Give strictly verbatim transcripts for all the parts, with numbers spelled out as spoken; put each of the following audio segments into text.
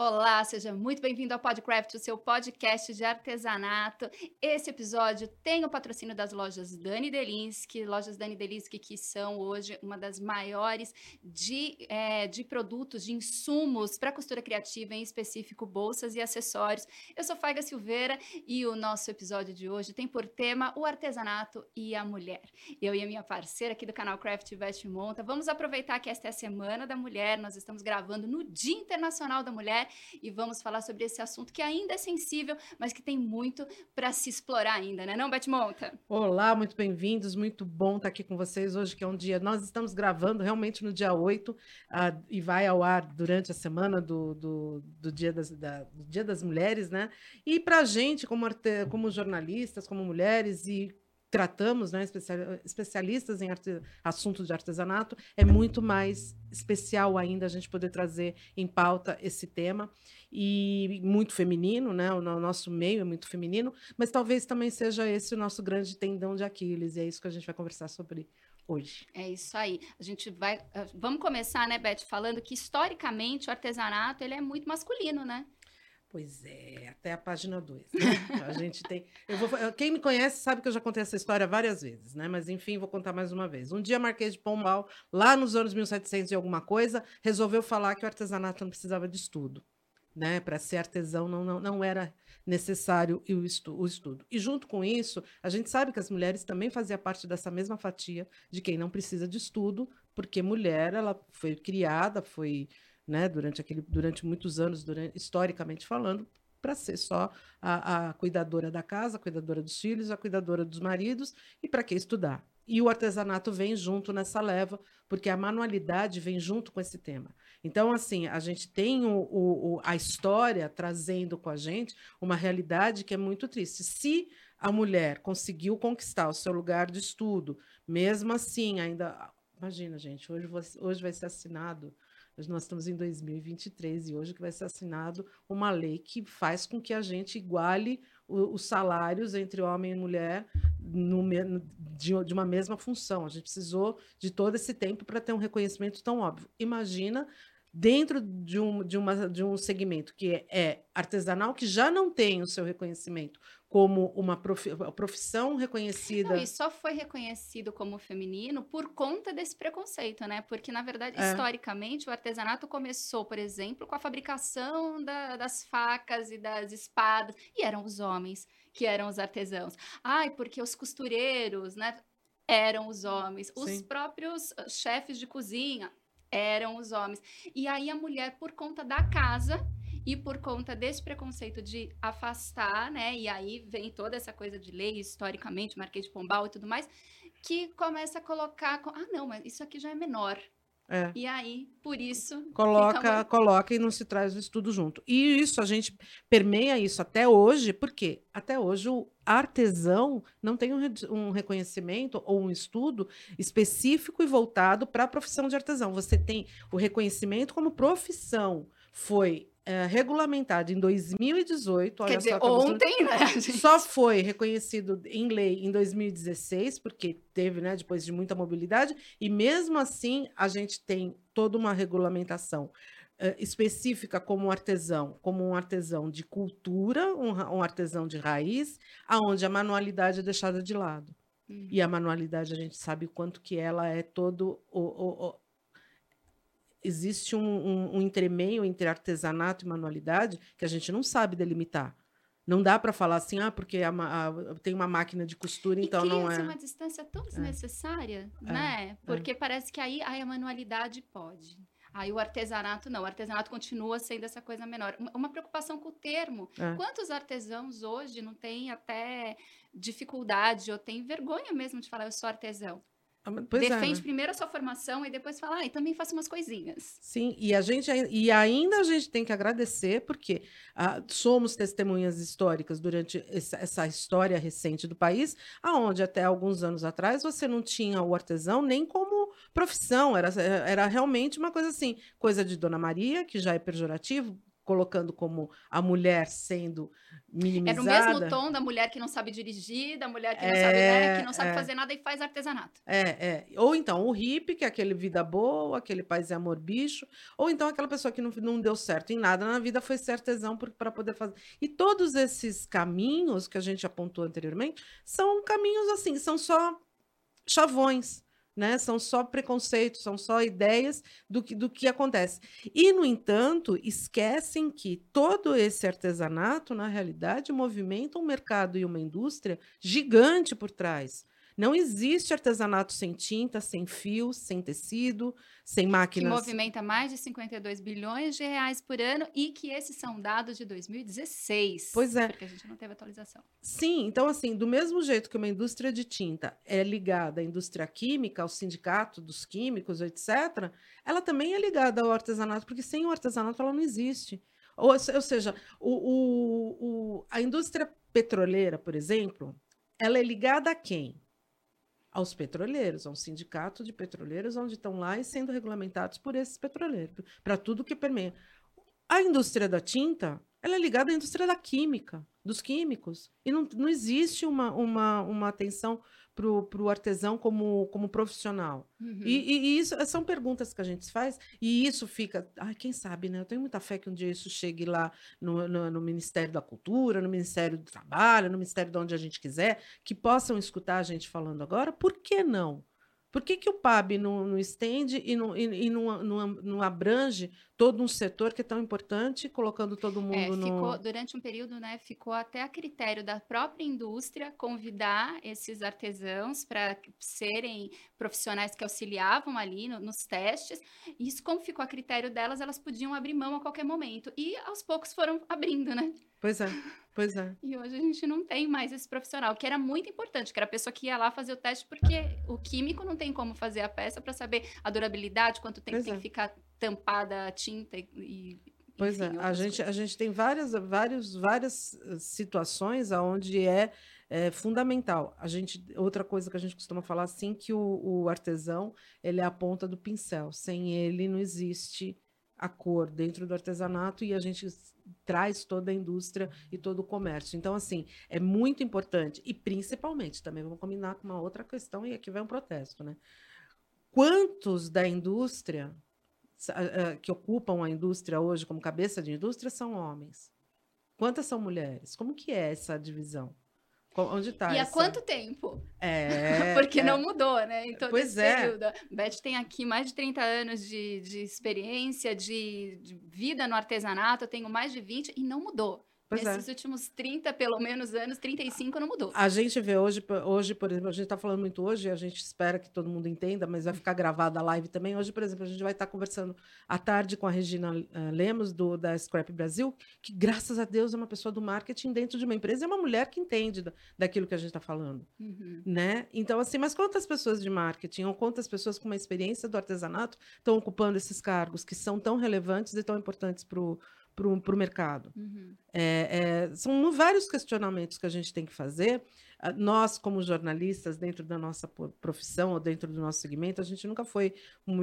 Olá, seja muito bem-vindo ao Podcraft, o seu podcast de artesanato. Esse episódio tem o patrocínio das lojas Dani Delinsky, lojas Dani Delinsky que são hoje uma das maiores de, é, de produtos, de insumos para costura criativa, em específico bolsas e acessórios. Eu sou Faiga Silveira e o nosso episódio de hoje tem por tema o artesanato e a mulher. Eu e a minha parceira aqui do canal Craft Veste e Monta, vamos aproveitar que esta é a Semana da Mulher, nós estamos gravando no Dia Internacional da Mulher, e vamos falar sobre esse assunto que ainda é sensível, mas que tem muito para se explorar ainda, né não, Beth Monta? Olá, muito bem-vindos, muito bom estar aqui com vocês hoje, que é um dia, nós estamos gravando realmente no dia oito, uh, e vai ao ar durante a semana do, do, do, dia, das, da, do dia das Mulheres, né? E para a gente, como, arte, como jornalistas, como mulheres e tratamos, né, especialistas em arte, assuntos de artesanato, é muito mais especial ainda a gente poder trazer em pauta esse tema, e muito feminino, né, o nosso meio é muito feminino, mas talvez também seja esse o nosso grande tendão de Aquiles, e é isso que a gente vai conversar sobre hoje. É isso aí, a gente vai, vamos começar, né, Beth, falando que historicamente o artesanato ele é muito masculino, né? Pois é, até a página dois, né? A gente tem. Eu vou, quem me conhece sabe que eu já contei essa história várias vezes, né? Mas enfim, vou contar mais uma vez. Um dia, Marquês de Pombal, lá nos anos mil e setecentos e alguma coisa, resolveu falar que o artesanato não precisava de estudo, né? Para ser artesão não, não, não era necessário o, estu, o estudo. E junto com isso, a gente sabe que as mulheres também faziam parte dessa mesma fatia de quem não precisa de estudo, porque mulher, ela foi criada, foi. Né, durante, aquele, durante muitos anos, durante, historicamente falando, para ser só a, a cuidadora da casa, a cuidadora dos filhos, a cuidadora dos maridos, e para que estudar? E o artesanato vem junto nessa leva, porque a manualidade vem junto com esse tema. Então, assim, a gente tem o, o, a história trazendo com a gente uma realidade que é muito triste. Se a mulher conseguiu conquistar o seu lugar de estudo, mesmo assim, ainda... Imagina, gente, hoje, hoje vai ser assinado... Nós estamos em dois mil e vinte e três e hoje que vai ser assinado uma lei que faz com que a gente iguale o, os salários entre homem e mulher no, de, de uma mesma função. A gente precisou de todo esse tempo para ter um reconhecimento tão óbvio. Imagina dentro de um, de uma, de um segmento que é, é artesanal, que já não tem o seu reconhecimento como uma profissão reconhecida. Não, e só foi reconhecido como feminino por conta desse preconceito, né? Porque, na verdade, é. historicamente, o artesanato começou, por exemplo, com a fabricação da, das facas e das espadas, e eram os homens que eram os artesãos. Ai, porque os costureiros, né, eram os homens. Os Sim. próprios chefes de cozinha eram os homens. E aí a mulher, por conta da casa... E por conta desse preconceito de afastar, né? E aí vem toda essa coisa de lei, historicamente, Marquês de Pombal e tudo mais, que começa a colocar... Ah, não, mas isso aqui já é menor. É. E aí, por isso... Coloca, fica... coloca e não se traz o estudo junto. E isso, a gente permeia isso até hoje, porque até hoje o artesão não tem um, um reconhecimento ou um estudo específico e voltado para a profissão de artesão. Você tem o reconhecimento como profissão, foi... É, regulamentado em dois mil e dezoito. Quer dizer, ontem, né? Gente? Só foi reconhecido em lei em dois mil e dezesseis, porque teve, né, depois de muita mobilidade, e mesmo assim a gente tem toda uma regulamentação uh, específica como artesão, como um artesão de cultura, um, um artesão de raiz, aonde a manualidade é deixada de lado. Uhum. E a manualidade, a gente sabe o quanto que ela é todo... O, o, o, existe um, um, um entremeio entre artesanato e manualidade que a gente não sabe delimitar. Não dá para falar assim, ah, porque a, a, tem uma máquina de costura, e então não é... uma distância tão desnecessária, é. né? É. Porque é. parece que aí, aí a manualidade pode. Aí o artesanato não, o artesanato continua sendo essa coisa menor. Uma preocupação com o termo. É. Quantos artesãos hoje não têm até dificuldade ou têm vergonha mesmo de falar eu sou artesão? Pois Defende é, né? primeiro a sua formação e depois fala, ah, e também faço umas coisinhas. Sim, e, a gente, e ainda a gente tem que agradecer, porque ah, somos testemunhas históricas durante essa, essa história recente do país, aonde até alguns anos atrás você não tinha o artesão nem como profissão, era, era realmente uma coisa assim, coisa de Dona Maria, que já é pejorativo, colocando como a mulher sendo É no minimizada. mesmo tom da mulher que não sabe dirigir, da mulher que não É, sabe, né, que não sabe é. fazer nada e faz artesanato. É, é. Ou então o hippie, que é aquele vida boa, aquele paz e amor bicho, ou então aquela pessoa que não, não deu certo em nada na vida, foi ser artesão para poder fazer. E todos esses caminhos que a gente apontou anteriormente são caminhos assim, são só chavões, né? São só preconceitos, são só ideias do que, do que acontece. E, no entanto, esquecem que todo esse artesanato, na realidade, movimenta um mercado e uma indústria gigante por trás. Não existe artesanato sem tinta, sem fios, sem tecido, sem máquinas. Que movimenta mais de cinquenta e dois bilhões de reais por ano e que esses são dados de dois mil e dezesseis. Pois é. Porque a gente não teve atualização. Sim, então assim, do mesmo jeito que uma indústria de tinta é ligada à indústria química, ao sindicato dos químicos, etcétera, ela também é ligada ao artesanato, porque sem o artesanato ela não existe. Ou, ou seja, o, o, o, a indústria petroleira, por exemplo, ela é ligada a quem? Aos petroleiros, a um sindicato de petroleiros, onde estão lá e sendo regulamentados por esses petroleiros, para tudo que permeia. A indústria da tinta, ela é ligada à indústria da química, dos químicos, e não, não existe uma, uma, uma atenção para o artesão como, como profissional. Uhum. E, e, e isso são perguntas que a gente faz, e isso fica... Ai, quem sabe, né? Eu tenho muita fé que um dia isso chegue lá no, no, no Ministério da Cultura, no Ministério do Trabalho, no Ministério de onde a gente quiser, que possam escutar a gente falando agora. Por que não? Por que, que o P A B não, não estende e, não, e, e não, não, não abrange todo um setor que é tão importante, colocando todo mundo é, ficou, no... Durante um período, né, ficou até a critério da própria indústria convidar esses artesãos para serem profissionais que auxiliavam ali no, nos testes. E isso, como ficou a critério delas, elas podiam abrir mão a qualquer momento. E aos poucos foram abrindo, né? Pois é, pois é. E hoje a gente não tem mais esse profissional, que era muito importante, que era a pessoa que ia lá fazer o teste, porque o químico não tem como fazer a peça para saber a durabilidade, quanto tempo Pois tem é. que ficar tampada a tinta e... Pois enfim, é, a outras gente, coisas. a gente tem várias, várias, várias situações onde é, é fundamental. A gente, outra coisa que a gente costuma falar assim, que o, o artesão ele é a ponta do pincel. Sem ele não existe a cor dentro do artesanato e a gente traz toda a indústria e todo o comércio. Então, assim, é muito importante. E principalmente, também vamos combinar com uma outra questão, e aqui vai um protesto, né? Quantos da indústria que ocupam a indústria hoje como cabeça de indústria são homens? Quantas são mulheres? Como que é essa divisão? Onde está E há essa... quanto tempo? É, Porque é. não mudou, né? Em todo Pois esse é. período. Beth tem aqui mais de trinta anos de, de experiência, de, de vida no artesanato. Eu tenho mais de vinte e não mudou. Pois Nesses é. últimos trinta, pelo menos, anos, trinta e cinco, não mudou. A gente vê hoje, hoje, por exemplo, a gente está falando muito hoje, a gente espera que todo mundo entenda, mas vai ficar gravada a live também. Hoje, por exemplo, a gente vai estar conversando à tarde com a Regina uh, Lemos, do, da Scrap Brasil, que, graças a Deus, é uma pessoa do marketing dentro de uma empresa, é uma mulher que entende da, daquilo que a gente está falando. Uhum. Né? Então, assim, mas quantas pessoas de marketing ou quantas pessoas com uma experiência do artesanato estão ocupando esses cargos que são tão relevantes e tão importantes para o para o mercado? Uhum. É, é, são vários questionamentos que a gente tem que fazer. Nós, como jornalistas, dentro da nossa profissão ou dentro do nosso segmento, a gente nunca foi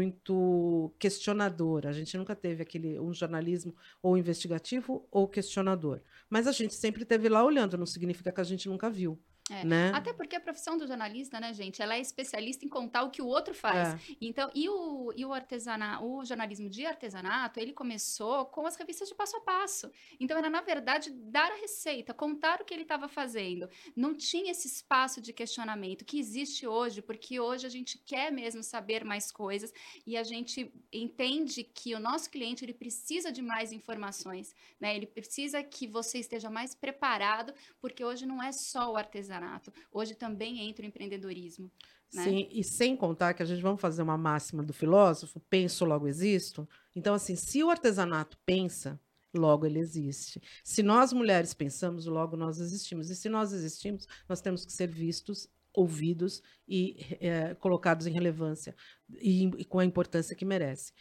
muito questionador, a gente nunca teve aquele, um jornalismo ou investigativo ou questionador. Mas a gente sempre esteve lá olhando, não significa que a gente nunca viu. É. Né? Até porque a profissão do jornalista, né, gente, ela é especialista em contar o que o outro faz. É. Então, e o, e o artesanato, o jornalismo de artesanato, ele começou com as revistas de passo a passo. Então, era, na verdade, dar a receita, contar o que ele estava fazendo. Não tinha esse espaço de questionamento que existe hoje, porque hoje a gente quer mesmo saber mais coisas e a gente entende que o nosso cliente, ele precisa de mais informações, né? Ele precisa que você esteja mais preparado, porque hoje não é só o artesanato. Hoje também entra o empreendedorismo. Né? Sim, e sem contar que a gente vamos fazer uma máxima do filósofo, penso, logo existo. Então, assim, se o artesanato pensa, logo ele existe. Se nós mulheres pensamos, logo nós existimos. E se nós existimos, nós temos que ser vistos, ouvidos e é, colocados em relevância e, e com a importância que merece.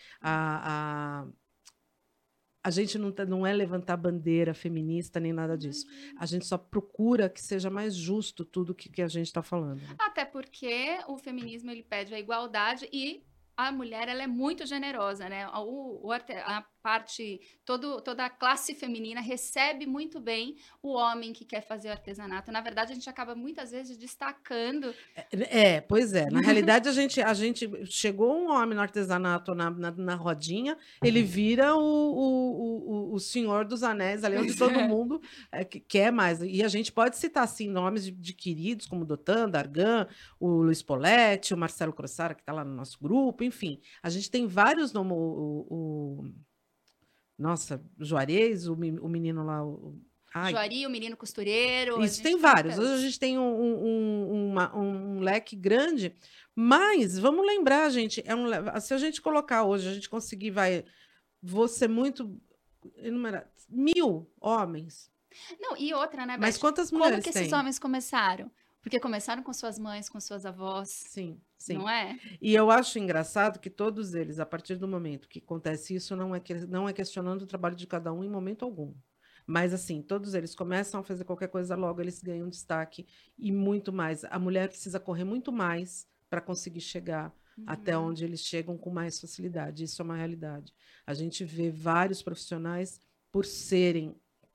A... a A gente não, tá, não é levantar bandeira feminista nem nada disso. A gente só procura que seja mais justo tudo que, que a gente está falando. Né? Até porque o feminismo ele pede a igualdade e a mulher ela é muito generosa, né? O, o arte, a parte, todo, toda a classe feminina recebe muito bem o homem que quer fazer o artesanato. Na verdade, a gente acaba muitas vezes destacando. É, é, pois é. Na realidade, a gente, a gente chegou um homem no artesanato na, na, na rodinha, ele vira o, o, o, o senhor dos anéis ali, onde todo mundo é, quer mais. E a gente pode citar, assim, nomes de, de queridos, como Dotan, Dargan, o Luiz Poletti, o Marcelo Crossara, que está lá no nosso grupo, enfim. A gente tem vários nomes. O, o, nossa, Juarez, o, o menino lá. O, ai, Juari, o menino costureiro. isso, tem vários. Hoje a gente tem um, um, uma, um leque grande, mas vamos lembrar, gente, é um, se a gente colocar hoje, a gente conseguir, vai, vou ser muito enumerar, mil homens. Não, e outra, né, Beth? Mas quantas mulheres Como que tem? esses homens começaram? Porque começaram com suas mães, com suas avós. Sim, sim. Não é? E eu acho engraçado que todos eles, a partir do momento que acontece isso, não é, que, não é questionando o trabalho de cada um em momento algum. Mas, assim, todos eles começam a fazer qualquer coisa, logo eles ganham destaque e muito mais. A mulher precisa correr muito mais para conseguir chegar uhum. até onde eles chegam com mais facilidade. Isso é uma realidade. A gente vê vários profissionais, por serem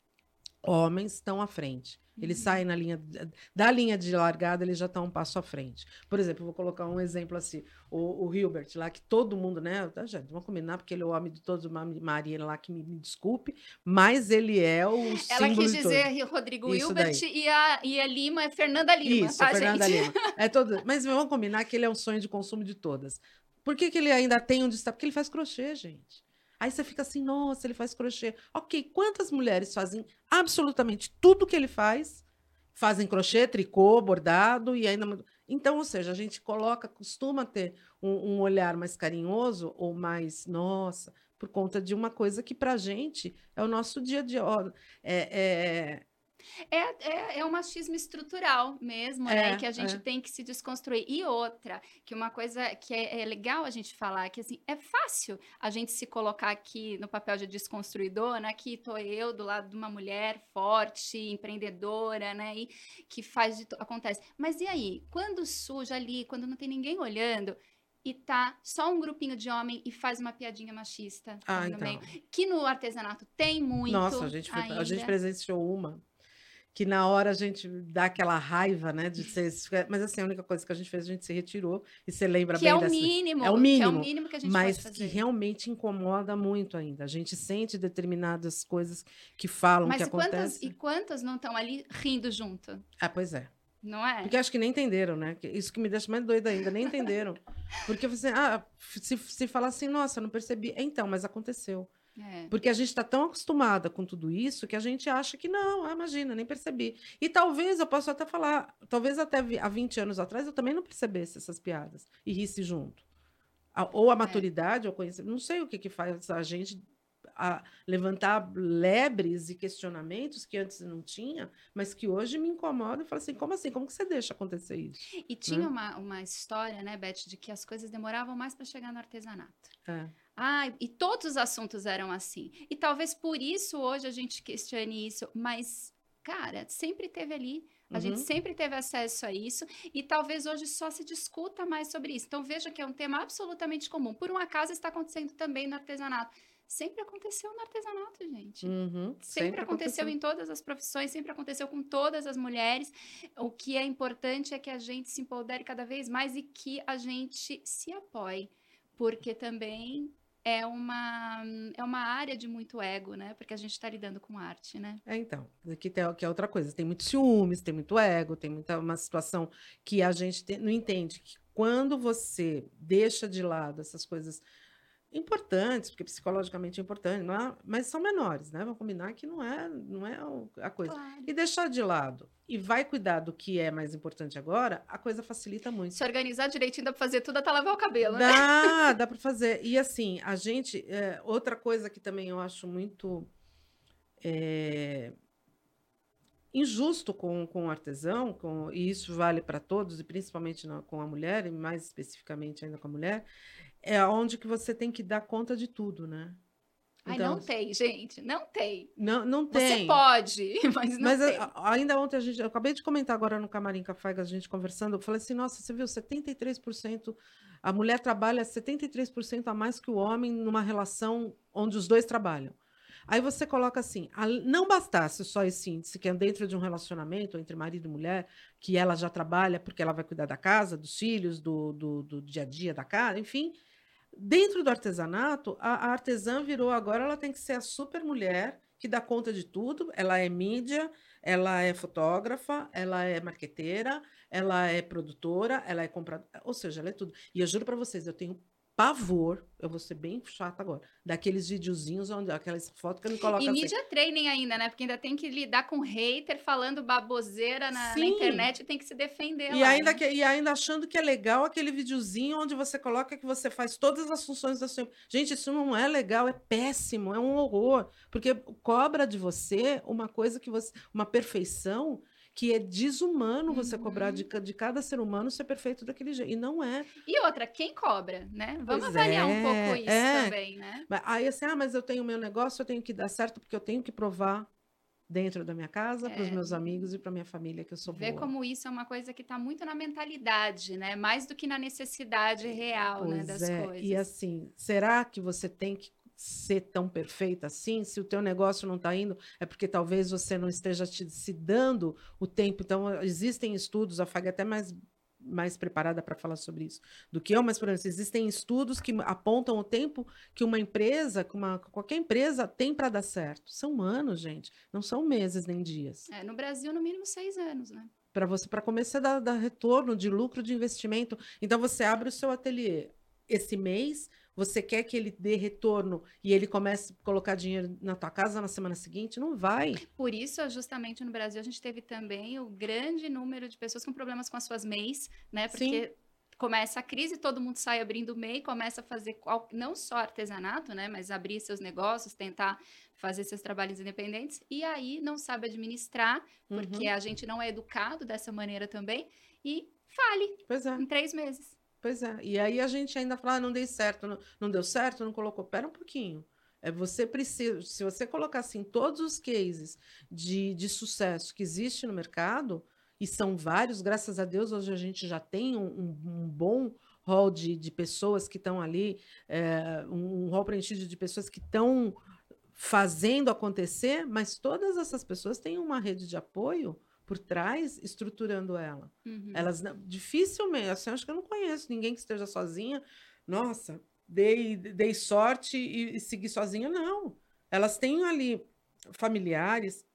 homens, estão à frente. Eles uhum. saem na linha da linha de largada, eles já estão um passo à frente. Por exemplo, eu vou colocar um exemplo assim, o, o Hilbert lá, que todo mundo, né? Gente, vamos combinar, porque ele é o homem de todos, Maria lá, que me, me desculpe, mas ele é o Ela símbolo quis de dizer todo. Rodrigo Isso Hilbert e a, e a Lima é Fernanda Lima, Isso, tá, Fernanda gente? Lima. É todo... Mas vamos combinar que ele é um sonho de consumo de todas. Por que, que ele ainda tem um destaque? Porque ele faz crochê, gente. Aí você fica assim, nossa, ele faz crochê. Ok, quantas mulheres fazem absolutamente tudo que ele faz? Fazem crochê, tricô, bordado e ainda... Então, ou seja, a gente coloca, costuma ter um, um olhar mais carinhoso ou mais, nossa, por conta de uma coisa que para a gente é o nosso dia a dia. É... é... É, é, é um machismo estrutural mesmo, é, né? Que a gente é. tem que se desconstruir. E outra, que uma coisa que é, é legal a gente falar, que assim, é fácil a gente se colocar aqui no papel de desconstruidor, né? Aqui tô eu do lado de uma mulher forte, empreendedora, né? E que faz de... acontece. Mas e aí? Quando suja ali, quando não tem ninguém olhando... E tá só um grupinho de homem e faz uma piadinha machista ah, no então. meio. Que no artesanato tem muito. Nossa, a gente, foi, a gente presenciou uma que na hora a gente dá aquela raiva, né, de ser... Mas assim, a única coisa que a gente fez, a gente se retirou e você lembra que bem é o dessa... mínimo, é o mínimo, que é o mínimo que a gente mas pode fazer. que realmente incomoda muito ainda. A gente sente determinadas coisas que falam, mas que e acontecem. Mas e quantas não estão ali rindo junto? Ah, pois é. Não é? Porque acho que nem entenderam, né? Isso que me deixa mais doida ainda, nem entenderam. Porque você, ah, se, se falar assim, nossa, não percebi. Então, mas aconteceu. É. Porque a gente está tão acostumada com tudo isso que a gente acha que não, ah, imagina, nem percebi. E talvez eu possa até falar, talvez até há vinte anos atrás eu também não percebesse essas piadas e risse junto. Ou a maturidade, é. ou conhecimento, não sei o que, que faz a gente a levantar lebres e questionamentos que antes não tinha, mas que hoje me incomodam e falo assim, como assim? Como que você deixa acontecer isso? E tinha né? uma, uma história, né, Beth, de que as coisas demoravam mais para chegar no artesanato. É. Ah, e todos os assuntos eram assim. E talvez por isso hoje a gente questione isso, mas, cara, sempre teve ali. A uhum. gente sempre teve acesso a isso e talvez hoje só se discuta mais sobre isso. Então, veja que é um tema absolutamente comum. Por um acaso, está acontecendo também no artesanato. Sempre aconteceu no artesanato, gente. Uhum, sempre, sempre aconteceu, aconteceu em todas as profissões, sempre aconteceu com todas as mulheres. O que é importante é que a gente se empodere cada vez mais e que a gente se apoie, porque também é uma, é uma área de muito ego, né? Porque a gente está lidando com arte, né? É, então, aqui tem, que é outra coisa. Tem muito ciúmes, tem muito ego, tem muita, uma situação que a gente tem, não entende. Que quando você deixa de lado essas coisas importantes, porque psicologicamente é importante, não é, mas são menores, né? Vamos combinar que não é, não é a coisa. Claro. E deixar de lado e vai cuidar do que é mais importante agora, a coisa facilita muito. Se organizar direitinho, dá para fazer tudo até lavar o cabelo, dá, né? Dá, dá para fazer. E assim, a gente... É, outra coisa que também eu acho muito é, injusto com, com o artesão, com, e isso vale para todos, e principalmente na, com a mulher, e mais especificamente ainda com a mulher, é onde que você tem que dar conta de tudo, né? Ai, então, não tem, gente, não tem. Não, não tem. Você pode, mas não mas tem. A, ainda ontem a gente, eu acabei de comentar agora no Camarim Café, a gente conversando, eu falei assim, nossa, você viu, setenta e três por cento a mulher trabalha setenta e três por cento a mais que o homem numa relação onde os dois trabalham. Aí você coloca assim, não bastasse só esse índice, que é dentro de um relacionamento entre marido e mulher, que ela já trabalha porque ela vai cuidar da casa, dos filhos, do, do, do dia a dia da casa, enfim. Dentro do artesanato, a, a artesã virou agora, ela tem que ser a super mulher que dá conta de tudo, ela é mídia, ela é fotógrafa, ela é marqueteira, ela é produtora, ela é compradora, ou seja, ela é tudo. E eu juro para vocês, eu tenho pavor, eu vou ser bem chata agora, daqueles videozinhos, onde aquelas fotos que eu me coloco E assim. media training ainda, né? Porque ainda tem que lidar com hater falando baboseira na, na internet e tem que se defender e lá, ainda né? que, e ainda achando que é legal aquele videozinho onde você coloca que você faz todas as funções da sua... Gente, isso não é legal, é péssimo, é um horror, porque cobra de você uma coisa que você... uma perfeição que é desumano você Uhum. cobrar de, de cada ser humano ser perfeito daquele jeito. E não é. E outra, quem cobra, né? Vamos Pois avaliar é, um pouco isso é. também, né? Aí assim, ah, mas eu tenho o meu negócio, eu tenho que dar certo porque eu tenho que provar dentro da minha casa, para os É, meus amigos e para minha família que eu sou ver boa. como isso é uma coisa que está muito na mentalidade, né? Mais do que na necessidade real, né, Pois das é. coisas. E assim, será que você tem que ser tão perfeita assim? Se o teu negócio não está indo, é porque talvez você não esteja te, se dando o tempo. Então, existem estudos, a Fag é até mais, mais preparada para falar sobre isso do que eu, mas, por exemplo, existem estudos que apontam o tempo que uma empresa, que uma, qualquer empresa tem para dar certo. São anos, gente, não são meses nem dias. É, no Brasil, no mínimo seis anos, né? Para você, para começar a dar, dar retorno de lucro de investimento. Então, você abre o seu ateliê esse mês, você quer que ele dê retorno e ele comece a colocar dinheiro na tua casa na semana seguinte? Não vai. Por isso, justamente no Brasil, a gente teve também o grande número de pessoas com problemas com as suas M E Is, né? Porque Sim. começa a crise, todo mundo sai abrindo o M E I, começa a fazer qual, não só artesanato, né? Mas abrir seus negócios, tentar fazer seus trabalhos independentes, e aí não sabe administrar, porque uhum. a gente não é educado dessa maneira também, e fale pois é. em três meses. Pois é, e aí a gente ainda fala, ah, não deu certo, não, não deu certo, não colocou. Pera um pouquinho. É, você precisa, se você colocar assim todos os cases de, de sucesso que existe no mercado, e são vários, graças a Deus, hoje a gente já tem um, um, um bom hall de, de pessoas que estão ali, é, um, um hall preenchido de pessoas que estão fazendo acontecer, mas todas essas pessoas têm uma rede de apoio por trás, estruturando ela. Uhum. Elas dificilmente, assim, acho que eu não conheço ninguém que esteja sozinha. Nossa, dei, dei sorte e, e segui sozinha. Não. Elas têm ali familiares,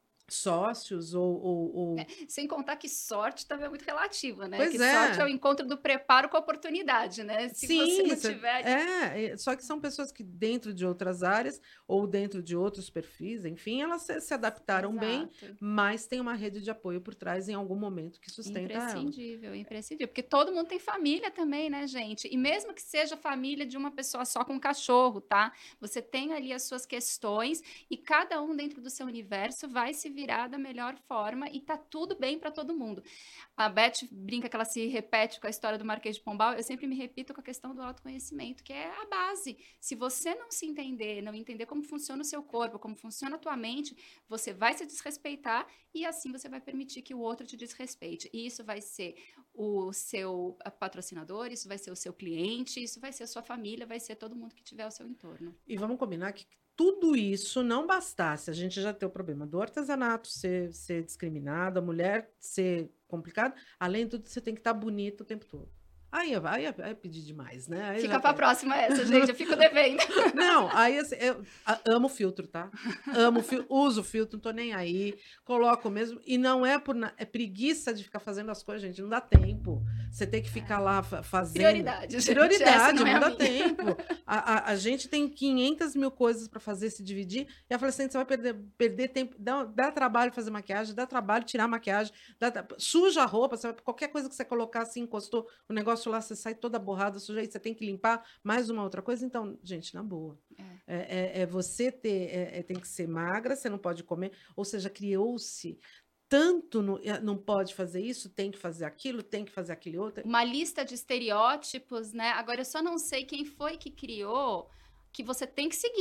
sócios ou... ou, ou... É, sem contar que sorte também é muito relativa, né? Pois que é. sorte é o encontro do preparo com a oportunidade, né? Se Sim, você não tiver... É, só que são pessoas que dentro de outras áreas ou dentro de outros perfis, enfim, elas se, se adaptaram Exato. bem, mas tem uma rede de apoio por trás em algum momento que sustenta ela. Imprescindível, imprescindível. Porque todo mundo tem família também, né, gente? E mesmo que seja família de uma pessoa só com um cachorro, tá? Você tem ali as suas questões e cada um dentro do seu universo vai se virar da melhor forma e tá tudo bem para todo mundo. A Beth brinca que ela se repete com a história do Marquês de Pombal, eu sempre me repito com a questão do autoconhecimento, que é a base. Se você não se entender, não entender como funciona o seu corpo, como funciona a tua mente, você vai se desrespeitar e assim você vai permitir que o outro te desrespeite. E isso vai ser o seu patrocinador, isso vai ser o seu cliente, isso vai ser a sua família, vai ser todo mundo que tiver ao seu entorno. E vamos combinar que tudo isso não bastasse, a gente já tem o problema do artesanato ser, ser discriminado, a mulher ser complicada, além de tudo, você tem que estar bonito o tempo todo. Aí, aí, aí é pedir demais, né? Aí Fica pra próxima essa, gente, eu fico devendo. Não, aí assim, eu amo filtro, tá? Amo filtro, uso filtro, não tô nem aí, coloco mesmo, e não é por é preguiça de ficar fazendo as coisas, gente, não dá tempo. Você tem que ficar lá fazendo. Prioridade, gente. Prioridade, não, não é dá minha. tempo. A, a, a gente tem quinhentas mil coisas para fazer, se dividir, e a assim, você vai perder, perder tempo, dá, dá trabalho fazer maquiagem, dá trabalho tirar maquiagem, dá, suja a roupa, você vai, qualquer coisa que você colocar assim, encostou o negócio lá, você sai toda borrada, suja, aí você tem que limpar mais uma outra coisa. Então, gente, na boa. É, é, é você ter, é, é, tem que ser magra, você não pode comer, ou seja, criou-se tanto, no, não pode fazer isso, tem que fazer aquilo, tem que fazer aquele outro. Uma lista de estereótipos, né? Agora, eu só não sei quem foi que criou que você tem que seguir.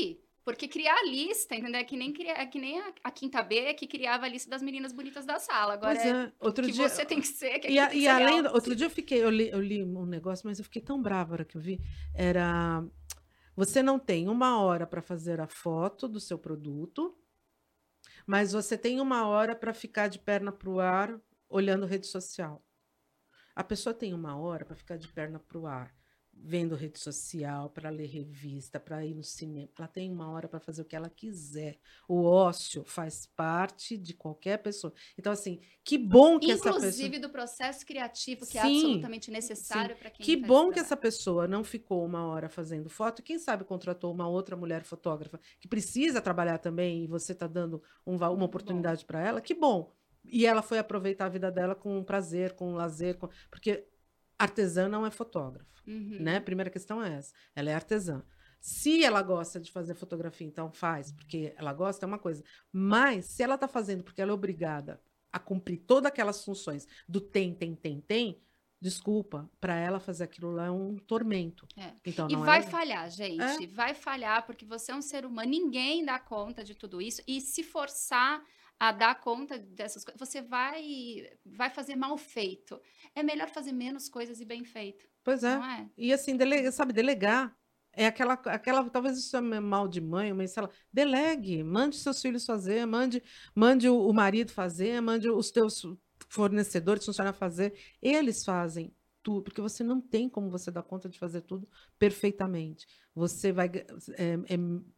Porque criar a lista, entendeu? É que nem, cria, é que nem a, a quinta B que criava a lista das meninas bonitas da sala. Agora Pois é, é outro que dia... você tem que ser, que E, a, tem que e ser além, real. do- outro dia eu fiquei, eu li, eu li um negócio, mas eu fiquei tão brava na hora que eu vi. Era, você não tem uma hora para fazer a foto do seu produto, mas você tem uma hora para ficar de perna para o ar olhando rede social. A pessoa tem uma hora para ficar de perna para o ar, vendo rede social, para ler revista, para ir no cinema. Ela tem uma hora para fazer o que ela quiser. O ócio faz parte de qualquer pessoa. Então, assim, que bom que essa pessoa... Inclusive do processo criativo, que é Sim, absolutamente necessário para quem que faz bom esse que essa trabalho. pessoa não ficou uma hora fazendo foto, quem sabe contratou uma outra mulher fotógrafa que precisa trabalhar também e você está dando um va- uma Muito bom. oportunidade para ela, que bom. E ela foi aproveitar a vida dela com prazer, com lazer, com... porque artesã não é fotógrafa, Uhum. né? Primeira questão é essa, ela é artesã. Se ela gosta de fazer fotografia, então faz, porque ela gosta, é uma coisa. Mas se ela está fazendo porque ela é obrigada a cumprir todas aquelas funções do tem, tem, tem, tem, desculpa, para ela fazer aquilo lá é um tormento. É. Então, E não vai é... falhar, gente. É. Vai falhar, porque você é um ser humano. Ninguém dá conta de tudo isso. E se forçar a dar conta dessas coisas, você vai, vai fazer mal feito. É melhor fazer menos coisas e bem feito. Pois é. Não é? E assim, dele... sabe, delegar. É aquela, aquela, talvez isso é mal de mãe, mas sei lá, delegue, mande seus filhos fazer, mande, mande o, o marido fazer, mande os teus fornecedores, funcionários fazer, eles fazem tudo, porque você não tem como você dar conta de fazer tudo perfeitamente. Você vai é, é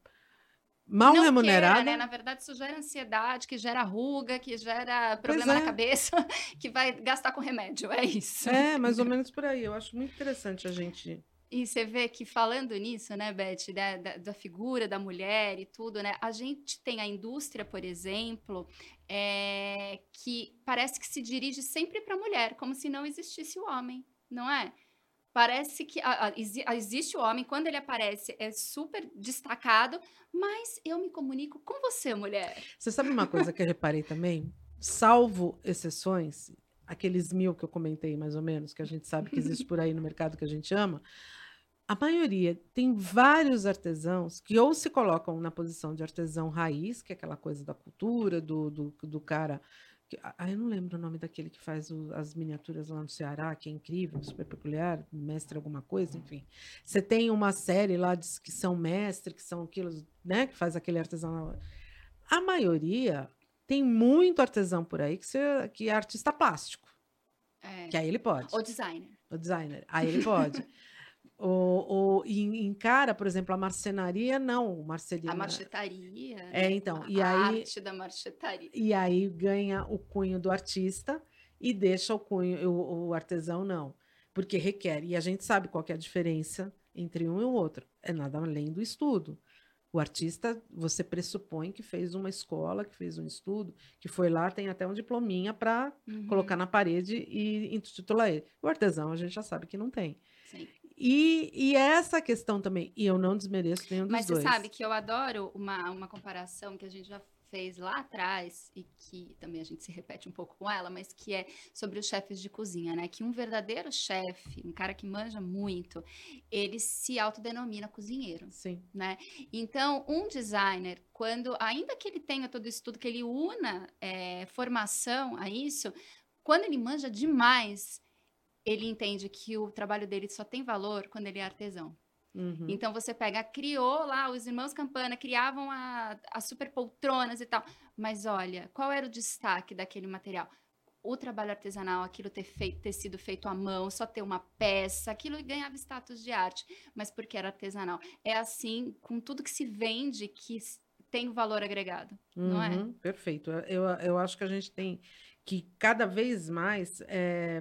mal não remunerada. Queira, né? Na verdade, isso gera ansiedade, que gera ruga, que gera Pois problema é. na cabeça, que vai gastar com remédio. É isso. É, mais ou menos por aí. Eu acho muito interessante a gente... E você vê que falando nisso, né, Beth, da, da, da figura da mulher e tudo, né? A gente tem a indústria, por exemplo, é, que parece que se dirige sempre para a mulher, como se não existisse o homem, não é? Parece que a, a, exi, a, existe o homem, quando ele aparece é super destacado, mas eu me comunico com você, mulher. Você sabe uma coisa que eu reparei também? Salvo exceções, aqueles mil que eu comentei mais ou menos, que a gente sabe que existe por aí no mercado que a gente ama, a maioria tem vários artesãos que ou se colocam na posição de artesão raiz, que é aquela coisa da cultura, do, do, do cara... Que, ah, eu não lembro o nome daquele que faz o, as miniaturas lá no Ceará, que é incrível, super peculiar, mestre alguma coisa, enfim. Você tem uma série lá de, que são mestres, que são aqueles, né, que faz aquele artesão. A maioria tem muito artesão por aí que, você, que é artista plástico, É. que aí ele pode. O designer. O designer, aí ele pode. O, o, encara, por exemplo, a marcenaria, não. Marcelina, a marchetaria. É, então. A e aí, arte da marchetaria. E aí ganha o cunho do artista e deixa o cunho, o, o artesão não. Porque requer. E a gente sabe qual que é a diferença entre um e o outro. É nada além do estudo. O artista, você pressupõe que fez uma escola, que fez um estudo, que foi lá, tem até um diplominha para Uhum. colocar na parede e intitular ele. O artesão, a gente já sabe que não tem. Sim. E, e essa questão também, e eu não desmereço nenhum dos Mas dois. Mas você sabe que eu adoro uma, uma comparação que a gente já fez lá atrás, e que também a gente se repete um pouco com ela, mas que é sobre os chefes de cozinha, né? Que um verdadeiro chefe, um cara que manja muito, ele se autodenomina cozinheiro. Sim. Né? Então, um designer, quando, ainda que ele tenha todo isso tudo, que ele una é, formação a isso, quando ele manja demais, ele entende que o trabalho dele só tem valor quando ele é artesão. Uhum. Então, você pega, criou lá, os irmãos Campana criavam a, as super poltronas e tal, mas olha, qual era o destaque daquele material? O trabalho artesanal, aquilo ter, feito, ter sido feito à mão, só ter uma peça, aquilo ganhava status de arte, mas porque era artesanal. É assim, com tudo que se vende, que tem valor agregado, uhum, não é? Perfeito. Eu, eu acho que a gente tem que cada vez mais é,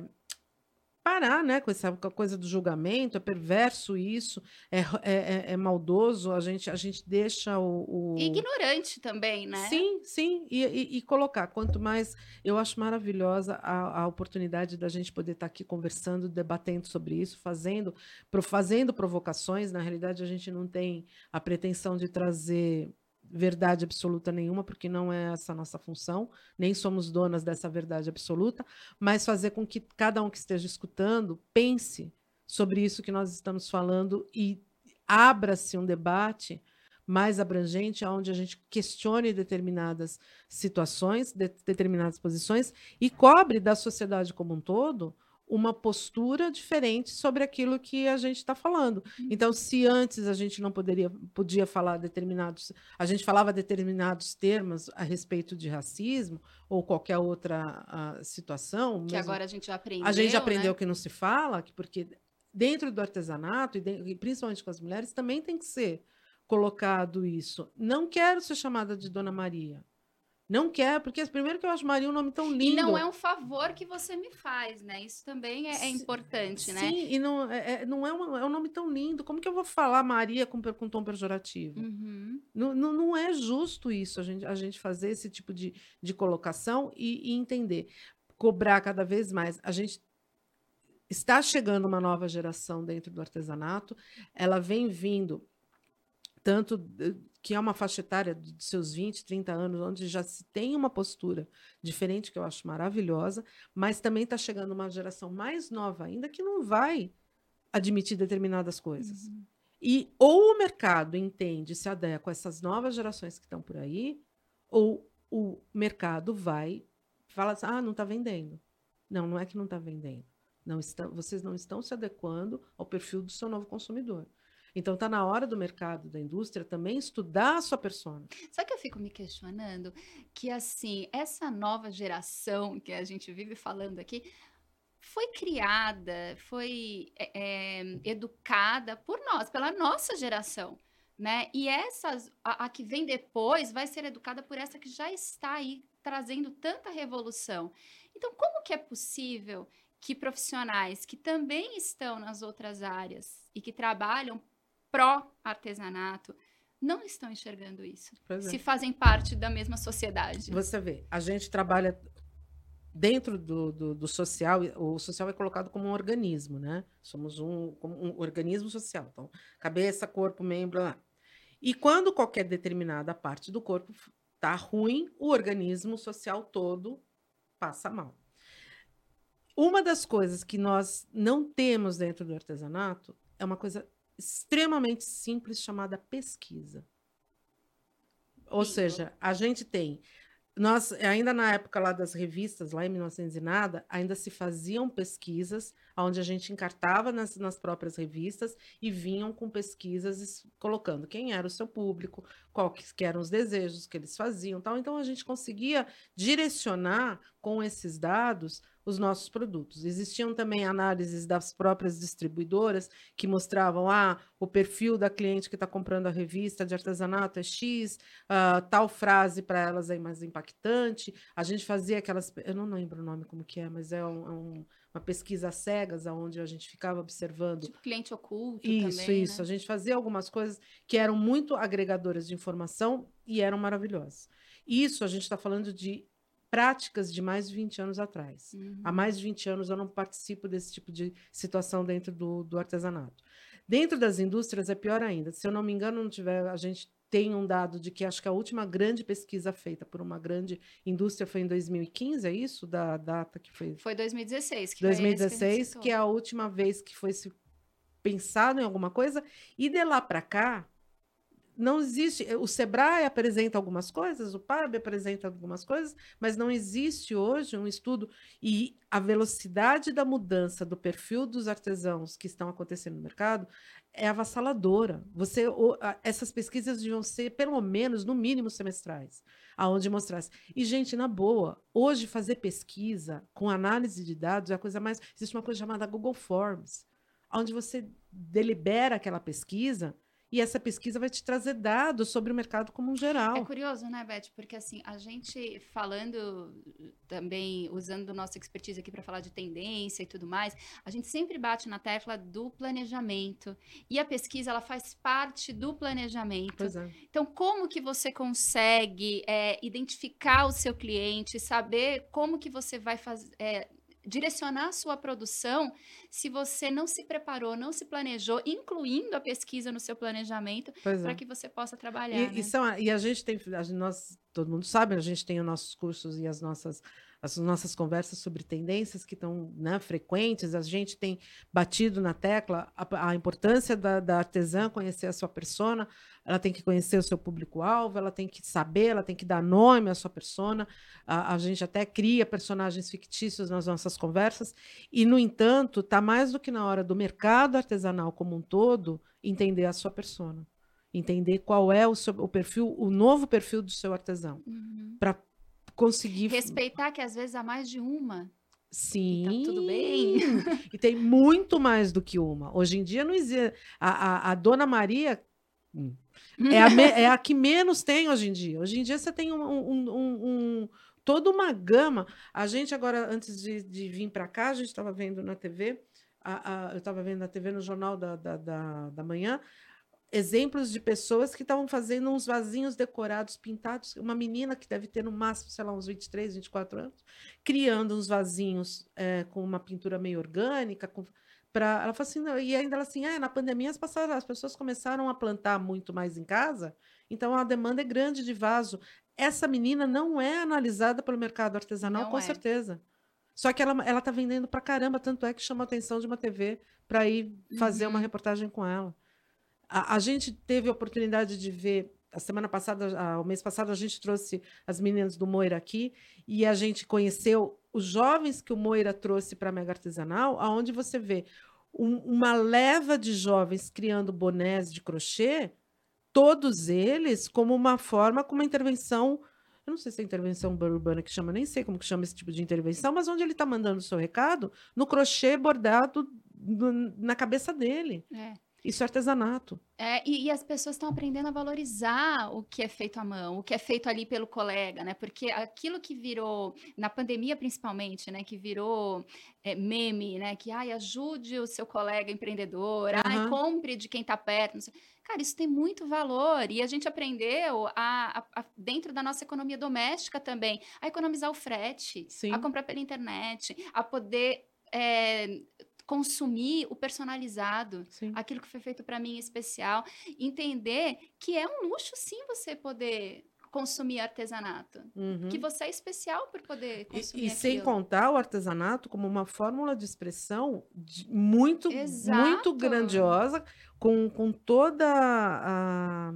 parar, né, com essa coisa do julgamento. É perverso isso, é, é, é maldoso, a gente, a gente deixa o, o... ignorante também, né? Sim, sim, e, e, e colocar, quanto mais, eu acho maravilhosa a, a oportunidade da gente poder estar aqui conversando, debatendo sobre isso, fazendo, pro, fazendo provocações. Na realidade, a gente não tem a pretensão de trazer verdade absoluta nenhuma, porque não é essa a nossa função, nem somos donas dessa verdade absoluta, mas fazer com que cada um que esteja escutando pense sobre isso que nós estamos falando e abra-se um debate mais abrangente, onde a gente questione determinadas situações, de, determinadas posições, e cobre da sociedade como um todo uma postura diferente sobre aquilo que a gente está falando. Uhum. Então, se antes a gente não poderia, podia falar determinados, a gente falava determinados termos a respeito de racismo ou qualquer outra uh, situação, que agora a gente já aprendeu, a gente já aprendeu, né? Que não se fala, que porque dentro do artesanato, e, de, e principalmente com as mulheres, também tem que ser colocado isso. Não quero ser chamada de Dona Maria. Não quero, porque primeiro que eu acho Maria um nome tão lindo. E não é um favor que você me faz, né? Isso também é, é importante, Sim, né? Sim, e não é, não é, uma, é um nome tão lindo. Como que eu vou falar Maria com, com tom pejorativo? Uhum. Não, não, não é justo isso, a gente, a gente fazer esse tipo de, de colocação e, e entender. Cobrar cada vez mais. A gente está chegando uma nova geração dentro do artesanato, ela vem vindo, tanto que é uma faixa etária de seus vinte, trinta anos, onde já se tem uma postura diferente, que eu acho maravilhosa, mas também está chegando uma geração mais nova ainda que não vai admitir determinadas coisas. Uhum. E ou o mercado entende, se adequa a essas novas gerações que estão por aí, ou o mercado vai falar assim, ah, não está vendendo. Não, não é que não está vendendo. Não está, vocês não estão se adequando ao perfil do seu novo consumidor. Então, está na hora do mercado, da indústria, também estudar a sua persona. Sabe que eu fico me questionando? Que, assim, essa nova geração que a gente vive falando aqui foi criada, foi é, educada por nós, pela nossa geração, né? E essas, a, a que vem depois vai ser educada por essa que já está aí trazendo tanta revolução. Então, como que é possível que profissionais que também estão nas outras áreas e que trabalham pró-artesanato não estão enxergando isso? Pois se é. Fazem parte da mesma sociedade. Você vê, a gente trabalha dentro do, do, do social, o social é colocado como um organismo, né? Somos um, um organismo social. Então, cabeça, corpo, membro. Lá. E quando qualquer determinada parte do corpo está ruim, o organismo social todo passa mal. Uma das coisas que nós não temos dentro do artesanato é uma coisa extremamente simples chamada pesquisa. Ou Sim. seja, a gente tem... Nós, ainda na época lá das revistas, lá em mil e novecentos e nada, ainda se faziam pesquisas, onde a gente encartava nas, nas próprias revistas e vinham com pesquisas colocando quem era o seu público, quais que eram os desejos que eles faziam. Tal. Então, a gente conseguia direcionar com esses dados os nossos produtos. Existiam também análises das próprias distribuidoras que mostravam ah, o perfil da cliente que está comprando a revista de artesanato é X, uh, tal frase para elas é mais impactante. A gente fazia aquelas... Eu não lembro o nome como que é, mas é um, um, uma pesquisa às cegas, onde a gente ficava observando... Tipo cliente oculto isso, também, Isso, né? A gente fazia algumas coisas que eram muito agregadoras de informação e eram maravilhosas. Isso a gente está falando de práticas de mais de vinte anos atrás. Uhum. Há mais de vinte anos eu não participo desse tipo de situação dentro do, do artesanato. Dentro das indústrias é pior ainda. Se eu não me engano, não tiver, a gente tem um dado de que acho que a última grande pesquisa feita por uma grande indústria foi em dois mil e quinze, é isso? Da data que foi... Foi dois mil e dezesseis. Que dois mil e dezesseis, que, que é a última vez que foi se pensado em alguma coisa. E de lá para cá, não existe... O Sebrae apresenta algumas coisas, o P A B apresenta algumas coisas, mas não existe hoje um estudo, e a velocidade da mudança do perfil dos artesãos que estão acontecendo no mercado é avassaladora. Você, essas pesquisas deviam ser, pelo menos, no mínimo, semestrais, aonde mostrasse. E, gente, na boa, hoje fazer pesquisa com análise de dados é a coisa mais... Existe uma coisa chamada Google Forms, onde você delibera aquela pesquisa e essa pesquisa vai te trazer dados sobre o mercado como um geral. É curioso, né, Beth? Porque, assim, a gente falando também, usando nossa expertise aqui para falar de tendência e tudo mais, a gente sempre bate na tecla do planejamento. E a pesquisa, ela faz parte do planejamento. Pois é. Então, como que você consegue é, identificar o seu cliente, saber como que você vai fazer... É, direcionar a sua produção se você não se preparou, não se planejou, incluindo a pesquisa no seu planejamento, para é. que você possa trabalhar. E, né? e, são, e a gente tem, a gente, nós, todo mundo sabe, a gente tem os nossos cursos e as nossas as nossas conversas sobre tendências que estão, né, frequentes, a gente tem batido na tecla a, a importância da, da artesã conhecer a sua persona, ela tem que conhecer o seu público-alvo, ela tem que saber, ela tem que dar nome à sua persona, a, a gente até cria personagens fictícios nas nossas conversas, e, no entanto, está mais do que na hora do mercado artesanal como um todo entender a sua persona, entender qual é o, seu, o perfil, o novo perfil do seu artesão, Uhum. para conseguir respeitar que às vezes há mais de uma. Sim. E tá tudo bem. E tem muito mais do que uma. Hoje em dia não existe. A, a, a Dona Maria é a, me, é a que menos tem hoje em dia. Hoje em dia você tem um, um, um, um toda uma gama. A gente agora, antes de, de vir para cá, a gente estava vendo na T V, a, a, eu estava vendo na T V no Jornal da, da, da, da Manhã, exemplos de pessoas que estavam fazendo uns vasinhos decorados, pintados. Uma menina que deve ter no máximo, sei lá, uns vinte e três, vinte e quatro anos, criando uns vasinhos é, com uma pintura meio orgânica. Com, pra, ela falou assim, não, e ainda ela assim, é, na pandemia as, passaram, as pessoas começaram a plantar muito mais em casa, então a demanda é grande de vaso. Essa menina não é analisada pelo mercado artesanal, não com é. certeza. Só que ela, ela tá vendendo pra caramba, tanto é que chama a atenção de uma T V para ir fazer Uhum. uma reportagem com ela. A, a gente teve a oportunidade de ver, a semana passada, a, o mês passado, a gente trouxe as meninas do Moira aqui e a gente conheceu os jovens que o Moira trouxe para a Mega Artesanal, aonde você vê um, uma leva de jovens criando bonés de crochê, todos eles como uma forma, com uma intervenção. Eu não sei se é intervenção urbana que chama, nem sei como que chama esse tipo de intervenção, mas onde ele está mandando o seu recado no crochê bordado no, na cabeça dele. É. Isso é artesanato. É, e, e as pessoas estão aprendendo a valorizar o que é feito à mão, o que é feito ali pelo colega, né? Porque aquilo que virou, na pandemia principalmente, né? Que virou é, meme, né? Que, ai, ajude o seu colega empreendedor, Uhum. ai, compre de quem está perto. Não sei. Cara, isso tem muito valor e a gente aprendeu, a, a, a, dentro da nossa economia doméstica também, a economizar o frete, Sim. a comprar pela internet, a poder... É, consumir o personalizado, sim, aquilo que foi feito para mim em especial, entender que é um luxo sim você poder consumir artesanato, uhum, que você é especial por poder consumir e, e aquilo. Sem contar o artesanato como uma fórmula de expressão de, muito, Exato. muito grandiosa, com, com toda a...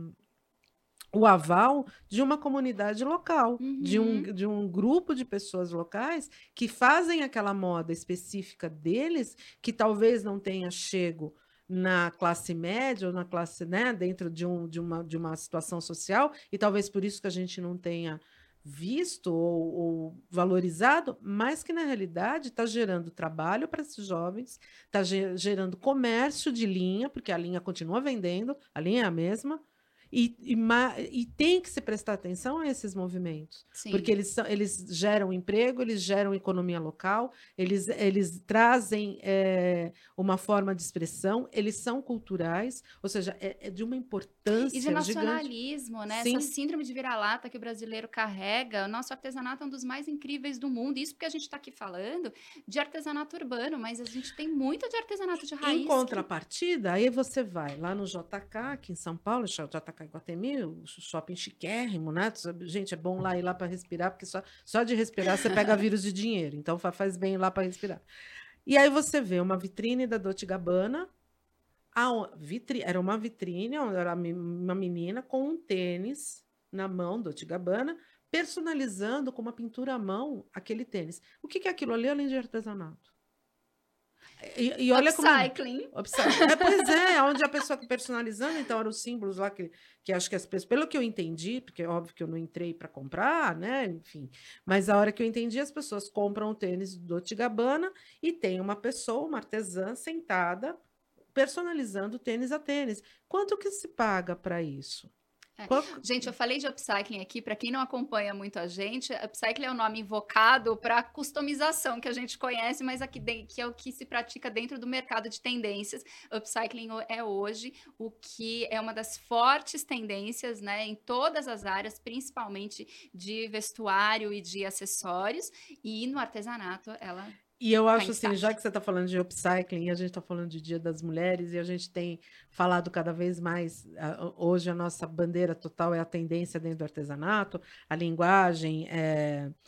o aval de uma comunidade local, uhum, de, um, de um grupo de pessoas locais que fazem aquela moda específica deles, que talvez não tenha chego na classe média ou na classe, né, dentro de, um, de, uma, de uma situação social, e talvez por isso que a gente não tenha visto ou, ou valorizado, mas que na realidade está gerando trabalho para esses jovens, está gerando comércio de linha, porque a linha continua vendendo, a linha é a mesma. E, e, e tem que se prestar atenção a esses movimentos, Sim. porque eles, são, eles geram emprego, eles geram economia local, eles, eles trazem é, uma forma de expressão, eles são culturais, ou seja, é, é de uma importância E de nacionalismo, gigante. Né? Sim. Essa síndrome de vira-lata que o brasileiro carrega, o nosso artesanato é um dos mais incríveis do mundo, isso porque a gente está aqui falando de artesanato urbano, mas a gente tem muito de artesanato de raiz. Em contrapartida, que... aí você vai lá no J K, aqui em São Paulo, J K Iguatemi, o shopping chiquérrimo, né? Gente, é bom lá ir lá para respirar, porque só, só de respirar você pega vírus de dinheiro, então faz bem ir lá para respirar. E aí você vê uma vitrine da Dolce e Gabbana, a vitri, era uma vitrine, era uma menina com um tênis na mão, Dolce e Gabbana, personalizando com uma pintura à mão aquele tênis. O que, que é aquilo ali além de artesanato? E, e olha Upcycling. Como... Upcycling. É, pois é, onde a pessoa personalizando, então, eram os símbolos lá que, que acho que as pessoas, pelo que eu entendi, porque é óbvio que eu não entrei para comprar, né? Enfim, mas a hora que eu entendi, as pessoas compram o tênis do Dolce e Gabbana e tem uma pessoa, uma artesã sentada, personalizando tênis a tênis. Quanto que se paga para isso? É. Gente, eu falei de upcycling aqui, para quem não acompanha muito a gente, upcycling é o nome invocado para customização que a gente conhece, mas aqui que é o que se pratica dentro do mercado de tendências. Upcycling é hoje o que é uma das fortes tendências, né, em todas as áreas, principalmente de vestuário e de acessórios, e no artesanato ela... E eu acho assim, já que você está falando de upcycling, a gente está falando de Dia das Mulheres, e a gente tem falado cada vez mais, hoje a nossa bandeira total é a tendência dentro do artesanato, a linguagem é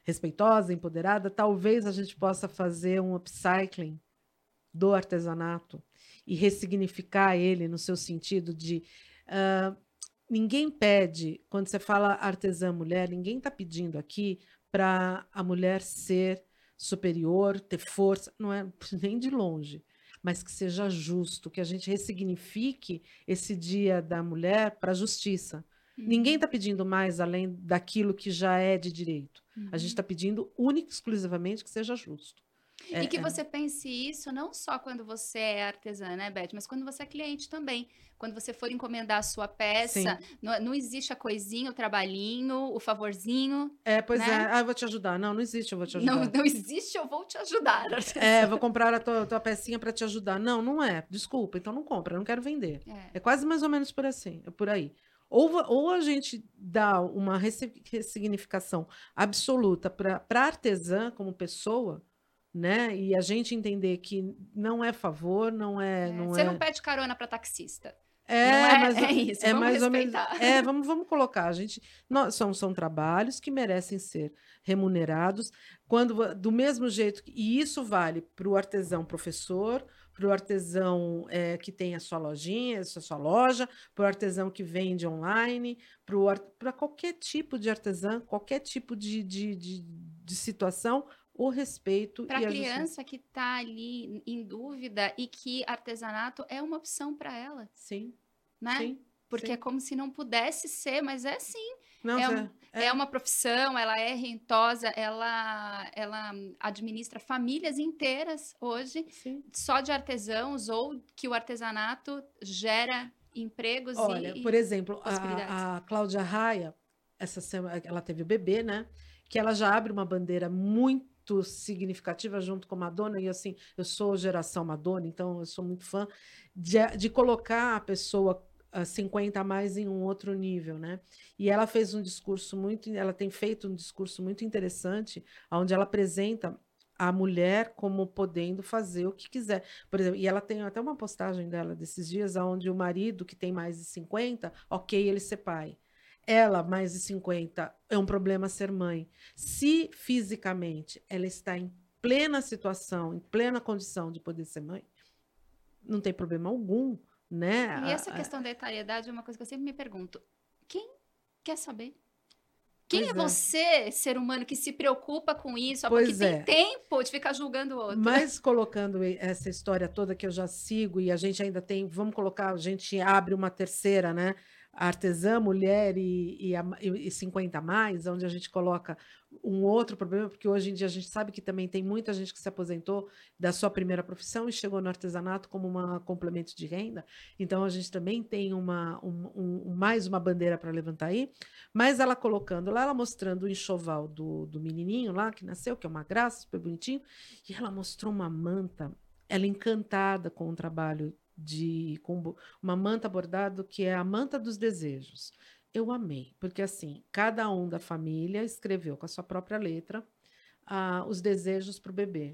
respeitosa, empoderada, talvez a gente possa fazer um upcycling do artesanato e ressignificar ele no seu sentido de... Uh, ninguém pede, quando você fala artesã mulher, ninguém está pedindo aqui para a mulher ser superior, ter força, não é nem de longe, mas que seja justo, que a gente ressignifique esse Dia da Mulher para a justiça. Uhum. Ninguém está pedindo mais além daquilo que já é de direito. Uhum. A gente está pedindo única e exclusivamente que seja justo. É, e que é. você pense isso não só quando você é artesã, né, Beth? Mas quando você é cliente também. Quando você for encomendar a sua peça, não, não existe a coisinha, o trabalhinho, o favorzinho. É, pois né? é. Ah, eu vou te ajudar. Não, não existe, eu vou te ajudar. Não, não existe, eu vou te ajudar. Artesã. É, vou comprar a tua, tua pecinha para te ajudar. Não, não é. Desculpa, então não compra, eu não quero vender. É, é quase mais ou menos por assim, por aí. Ou, ou a gente dá uma ressignificação absoluta para a artesã como pessoa, né? E a gente entender que não é favor, não é... é não você é... não pede carona para taxista. É, é, mas, é isso, é vamos mais respeitar. Ou menos, é, vamos, vamos colocar. A gente, nós, são, são trabalhos que merecem ser remunerados, quando, do mesmo jeito, e isso vale para o artesão professor, para o artesão é, que tem a sua lojinha, a sua loja, para o artesão que vende online, para qualquer tipo de artesão, qualquer tipo de, de, de, de situação, o respeito. Para a criança que está ali em dúvida e que artesanato é uma opção para ela. Sim. Né? Sim. Porque sim. é como se não pudesse ser, mas é sim. Não, é, é, um, é. é uma profissão, ela é rentosa, ela, ela administra famílias inteiras hoje, sim. só de artesãos, ou que o artesanato gera empregos. Olha, e, por exemplo, possibilidades. a, a Cláudia Raia, essa semana, ela teve o bebê, né? Que ela já abre uma bandeira muito significativa junto com Madonna, e assim, eu sou geração Madonna, então eu sou muito fã de, de colocar a pessoa uh, cinquenta a mais em um outro nível, né? E ela fez um discurso muito, ela tem feito um discurso muito interessante, onde ela apresenta a mulher como podendo fazer o que quiser. Por exemplo, e ela tem até uma postagem dela desses dias, onde o marido que tem mais de cinquenta, ok, ele ser pai. Ela, mais de cinquenta, é um problema ser mãe. Se fisicamente ela está em plena situação, em plena condição de poder ser mãe, não tem problema algum, né? E essa questão da etariedade é uma coisa que eu sempre me pergunto. Quem quer saber? Quem pois é você, é. ser humano, que se preocupa com isso? Pois porque é. tem tempo de ficar julgando o outro. Mas colocando essa história toda que eu já sigo, e a gente ainda tem, vamos colocar, a gente abre uma terceira, né? A artesã, mulher e, e, a, e cinquenta a mais, onde a gente coloca um outro problema, porque hoje em dia a gente sabe que também tem muita gente que se aposentou da sua primeira profissão e chegou no artesanato como um complemento de renda. Então a gente também tem uma, um, um, mais uma bandeira para levantar aí, mas ela colocando lá, ela mostrando o enxoval do, do menininho lá que nasceu, que é uma graça, super bonitinho, e ela mostrou uma manta, ela encantada com o trabalho de com uma manta bordada que é a manta dos desejos. Eu amei, porque assim, cada um da família escreveu com a sua própria letra ah, os desejos para o bebê.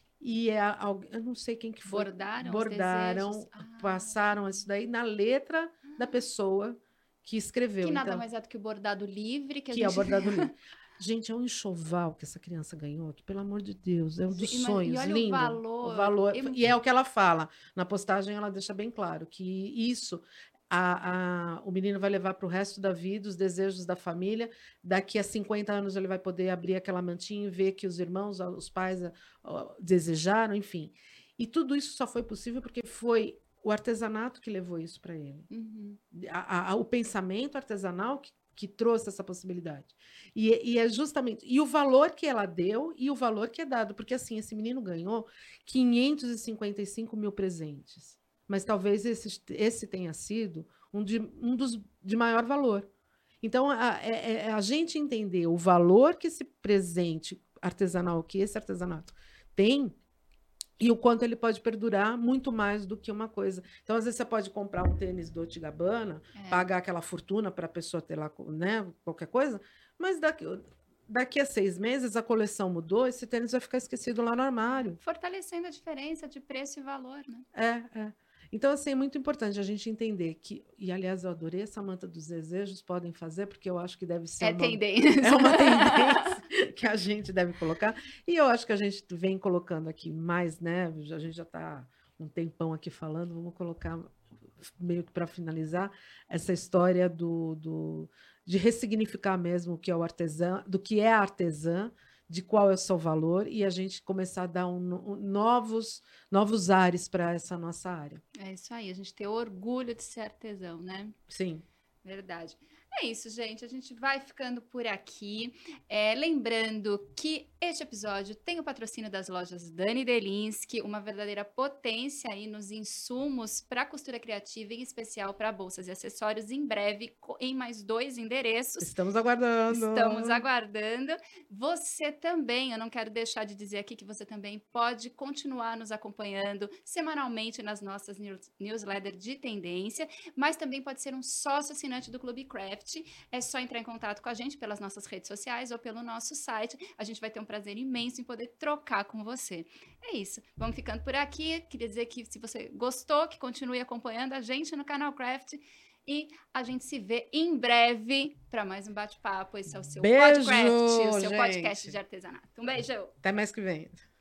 E é, eu não sei quem que foi. Bordaram, bordaram os desejos. passaram isso daí na letra ah. da pessoa que escreveu. Que nada então, mais é do que o bordado livre. Que, a que gente... é o bordado livre. Gente, é um enxoval que essa criança ganhou, que, pelo amor de Deus, é um dos e, sonhos, e olha lindo. O valor. O valor. Eu... E é o que ela fala. Na postagem, ela deixa bem claro que isso a, a, o menino vai levar para o resto da vida, os desejos da família. Daqui a cinquenta anos, ele vai poder abrir aquela mantinha e ver que os irmãos, os pais ó, desejaram, enfim. E tudo isso só foi possível porque foi o artesanato que levou isso para ele. Uhum. A, a, o pensamento artesanal que que trouxe essa possibilidade. E, e é justamente... E o valor que ela deu e o valor que é dado. Porque, assim, esse menino ganhou quinhentos e cinquenta e cinco mil presentes. Mas talvez esse, esse tenha sido um, de, um dos de maior valor. Então, a, é, é a gente entender o valor que esse presente artesanal, que esse artesanato tem, e o quanto ele pode perdurar muito mais do que uma coisa. Então, às vezes, você pode comprar um tênis Dolce e Gabbana, é. pagar aquela fortuna para a pessoa ter lá, né, qualquer coisa, mas daqui, daqui a seis meses a coleção mudou, esse tênis vai ficar esquecido lá no armário. Fortalecendo a diferença de preço e valor, né? É, é. Então, assim, é muito importante a gente entender que, e aliás, eu adorei essa manta dos desejos, podem fazer, porque eu acho que deve ser É uma, tendência. é uma tendência que a gente deve colocar, e eu acho que a gente vem colocando aqui mais, né? A gente já está um tempão aqui falando, vamos colocar meio que para finalizar essa história do, do, de ressignificar mesmo o que é o artesã, do que é a artesã, de qual é o seu valor, e a gente começar a dar um, um, novos, novos ares para essa nossa área. É isso aí, a gente ter orgulho de ser artesão, né? Sim. Verdade. É isso, gente. A gente vai ficando por aqui. É, lembrando que este episódio tem o patrocínio das lojas Dani Delinsky, uma verdadeira potência aí nos insumos para costura criativa, em especial para bolsas e acessórios, em breve, em mais dois endereços. Estamos aguardando. Estamos aguardando. Você também, eu não quero deixar de dizer aqui que você também pode continuar nos acompanhando semanalmente nas nossas news newsletters de tendência, mas também pode ser um sócio assinante do Clube Craft. É só entrar em contato com a gente pelas nossas redes sociais ou pelo nosso site. A gente vai ter um prazer imenso em poder trocar com você. É isso. Vamos ficando por aqui. Queria dizer que se você gostou, que continue acompanhando a gente no canal Craft. E a gente se vê em breve para mais um bate-papo. Esse é o seu Beijo, Podcraft, o seu gente. podcast de artesanato. Um beijo! Até mais que vem.